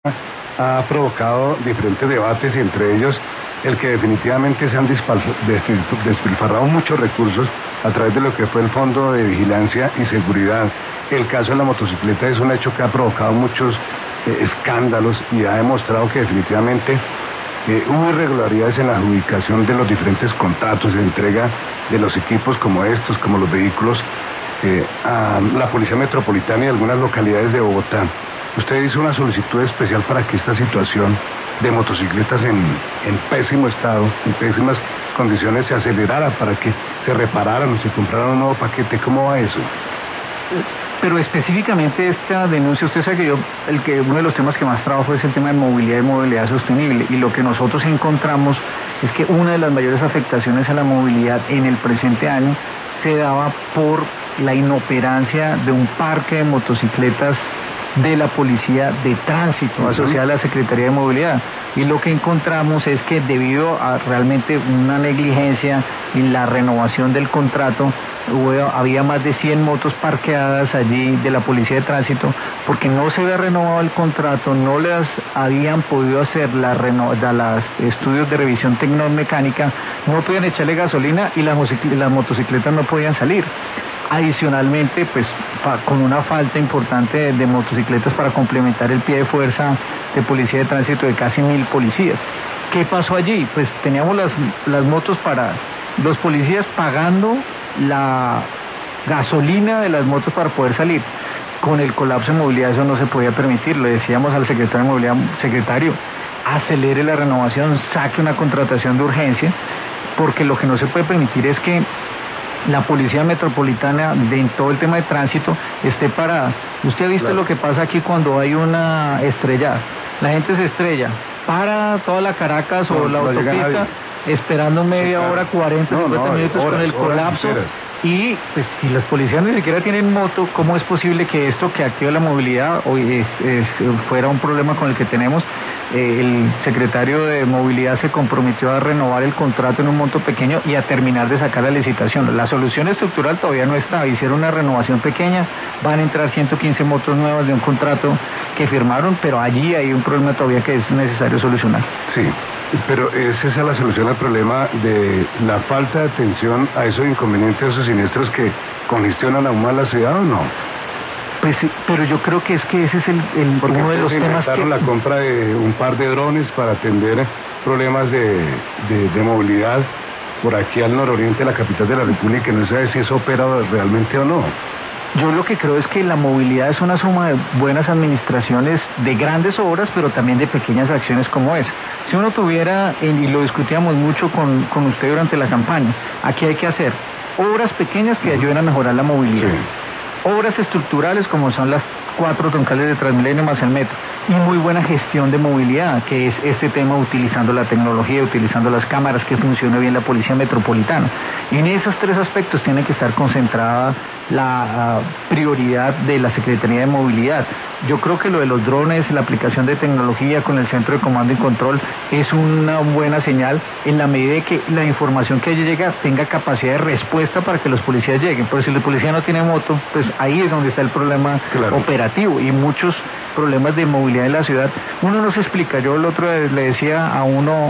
ha provocado diferentes debates y entre ellos el que definitivamente se han despilfarrado muchos recursos a través de lo que fue el Fondo de Vigilancia y Seguridad. El caso de la motocicleta es un hecho que ha provocado muchos escándalos y ha demostrado que definitivamente hubo irregularidades en la adjudicación de los diferentes contratos de entrega de los equipos como estos, como los vehículos, a la Policía Metropolitana y algunas localidades de Bogotá. Usted hizo una solicitud especial para que esta situación de motocicletas en pésimo estado, en pésimas condiciones, se acelerara para que se repararan o se compraran un nuevo paquete. ¿Cómo va eso? Pero específicamente esta denuncia, usted sabe que uno de los temas que más trabajo es el tema de movilidad y movilidad sostenible, y lo que nosotros encontramos es que una de las mayores afectaciones a la movilidad en el presente año se daba por la inoperancia de un parque de motocicletas de la Policía de Tránsito asociada a la Secretaría de Movilidad. Y lo que encontramos es que debido a realmente una negligencia en la renovación del contrato, había más de 100 motos parqueadas allí de la Policía de Tránsito porque no se había renovado el contrato, no les habían podido hacer los estudios de revisión tecnomecánica, no podían echarle gasolina y las motocicletas no podían salir. Adicionalmente, pues con una falta importante de motocicletas para complementar el pie de fuerza de Policía de Tránsito de casi 1.000 policías. ¿Qué pasó allí? Pues teníamos las motos para los policías pagando la gasolina de las motos para poder salir. Con el colapso de movilidad eso no se podía permitir. Le decíamos al secretario de Movilidad: secretario, acelere la renovación, saque una contratación de urgencia, porque lo que no se puede permitir es que la Policía Metropolitana, en todo el tema de tránsito, esté parada. Usted ha visto lo que pasa aquí cuando hay una estrellada. La gente se estrella, para toda la Caracas o la autopista, esperando media hora, 40, 50 minutos con el colapso. Y pues si las policías ni siquiera tienen moto, ¿cómo es posible que esto que activa la movilidad hoy fuera un problema con el que tenemos? El secretario de Movilidad se comprometió a renovar el contrato en un monto pequeño y a terminar de sacar la licitación. La solución estructural todavía no está. Hicieron una renovación pequeña, van a entrar 115 motos nuevas de un contrato que firmaron, pero allí hay un problema todavía que es necesario solucionar. Sí, pero ¿es esa la solución al problema de la falta de atención a esos inconvenientes, a esos siniestros que congestionan aún más la ciudad o no? Pues sí, pero yo creo que ese es uno de los temas que... la compra de un par de drones para atender problemas de movilidad por aquí al nororiente de la capital de la República, y no sabe si eso opera realmente o no. Yo lo que creo es que la movilidad es una suma de buenas administraciones, de grandes obras, pero también de pequeñas acciones como esa. Si uno tuviera, y lo discutíamos mucho con usted durante la campaña, aquí hay que hacer obras pequeñas que ayuden a mejorar la movilidad. Sí. Obras estructurales como son las 4 troncales de Transmilenio más el metro, y muy buena gestión de movilidad, que es este tema utilizando la tecnología, utilizando las cámaras, que funcione bien la Policía Metropolitana. En esos 3 aspectos tiene que estar concentrada la prioridad de la Secretaría de Movilidad. Yo creo que lo de los drones, la aplicación de tecnología con el Centro de Comando y Control es una buena señal en la medida de que la información que allí llega tenga capacidad de respuesta para que los policías lleguen. Pero si la policía no tiene moto, pues ahí es donde está el problema operativo y muchos problemas de movilidad en la ciudad. Uno no se explica. Yo el otro día le decía a uno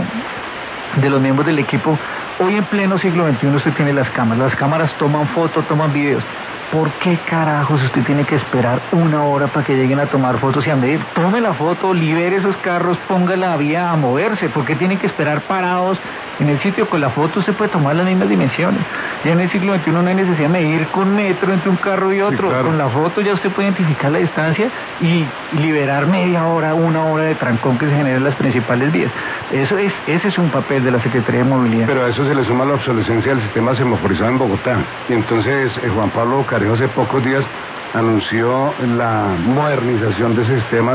de los miembros del equipo: hoy en pleno siglo XXI usted tiene las cámaras toman fotos, toman videos. ¿Por qué carajos usted tiene que esperar 1 hora para que lleguen a tomar fotos y a medir? Tome la foto, libere esos carros, ponga la vía a moverse. ¿Por qué tienen que esperar parados en el sitio? Con la foto usted puede tomar las mismas dimensiones. Ya en el siglo XXI no hay necesidad de medir con metro entre un carro y otro. Sí, claro. Con la foto ya usted puede identificar la distancia y liberar media hora, 1 hora de trancón que se genera en las principales vías. Ese es un papel de la Secretaría de Movilidad. Pero a eso se le suma la obsolescencia del sistema semaforizado en Bogotá. Y entonces Juan Pablo Carejo hace pocos días anunció la modernización de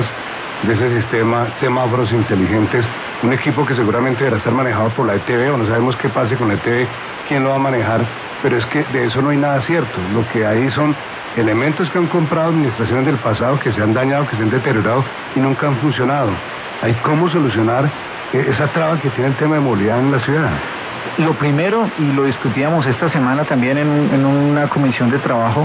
ese sistema semáforos inteligentes, un equipo que seguramente deberá estar manejado por la ETB, o no sabemos qué pase con la ETB, quién lo va a manejar, pero es que de eso no hay nada cierto. Lo que hay son elementos que han comprado administraciones del pasado, que se han dañado, que se han deteriorado y nunca han funcionado. Hay cómo solucionar esa traba que tiene el tema de movilidad en la ciudad. Lo primero, y lo discutíamos esta semana también en una comisión de trabajo,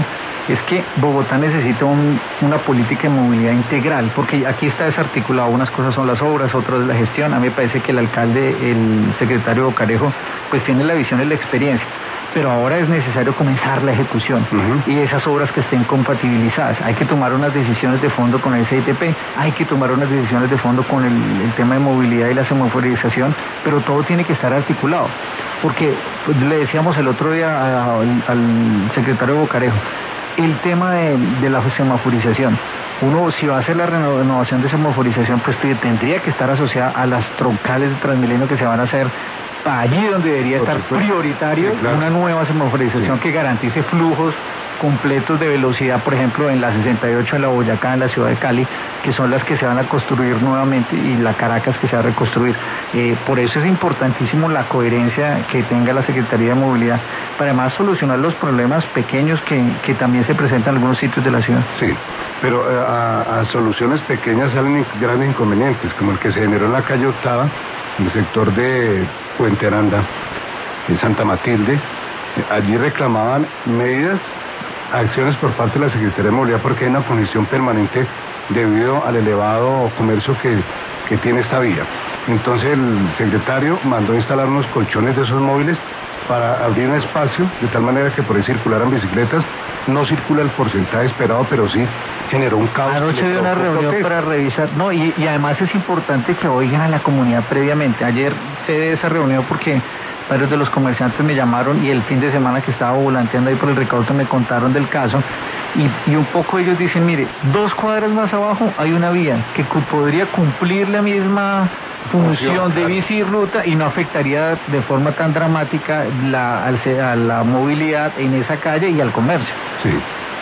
es que Bogotá necesita una política de movilidad integral, porque aquí está desarticulado, unas cosas son las obras, otras la gestión. A mí me parece que el alcalde, el secretario Bocarejo, pues tiene la visión y la experiencia, pero ahora es necesario comenzar la ejecución y esas obras que estén compatibilizadas. Hay que tomar unas decisiones de fondo con el CITP, hay que tomar unas decisiones de fondo con el tema de movilidad y la semaforización, pero todo tiene que estar articulado, porque pues, le decíamos el otro día al secretario Bocarejo, el tema de la semaforización. Uno, si va a hacer la renovación de semaforización, pues tendría que estar asociada a las troncales de Transmilenio que se van a hacer allí donde debería estar prioritario, sí, claro, una nueva semaforización, sí, que garantice flujos completos de velocidad, por ejemplo, en la 68 en la Boyacá, en la ciudad de Cali, que son las que se van a construir nuevamente, y la Caracas que se va a reconstruir. Por eso es importantísimo la coherencia que tenga la Secretaría de Movilidad, para además solucionar los problemas pequeños que también se presentan en algunos sitios de la ciudad. Sí, pero a soluciones pequeñas salen grandes inconvenientes, como el que se generó en la calle Octava, en el sector de Puente Aranda, en Santa Matilde. Allí reclamaban medidas, acciones por parte de la Secretaría de Movilidad, porque hay una congestión permanente debido al elevado comercio que tiene esta vía. Entonces el secretario mandó instalar unos colchones de esos móviles para abrir un espacio, de tal manera que por ahí circularan bicicletas. No circula el porcentaje esperado, pero sí generó un caos. Anoche de una reunión para revisar, no, y además es importante que oigan a la comunidad previamente. Ayer sé de esa reunión porque varios de los comerciantes me llamaron, y el fin de semana que estaba volanteando ahí por el Recauto me contaron del caso, y un poco ellos dicen, mire, 2 cuadras más abajo hay una vía que podría cumplir la misma función de bicirruta y no afectaría de forma tan dramática a la movilidad en esa calle y al comercio. Sí.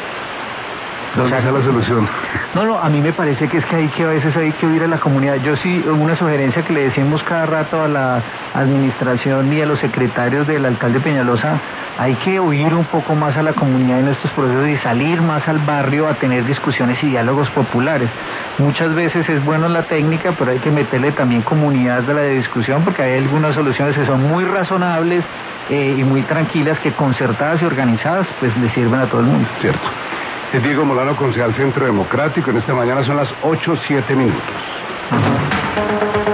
¿Dónde está la solución? No, a mí me parece que es que a veces hay que oír a la comunidad. Yo sí, una sugerencia que le decimos cada rato a la administración y a los secretarios del alcalde Peñalosa, hay que oír un poco más a la comunidad en estos procesos y salir más al barrio a tener discusiones y diálogos populares. Muchas veces es bueno la técnica, pero hay que meterle también comunidad a la discusión, porque hay algunas soluciones que son muy razonables y muy tranquilas, que concertadas y organizadas pues le sirven a todo el mundo. Cierto. Es Diego Molano, concejal Centro Democrático. En esta mañana son las 8:07.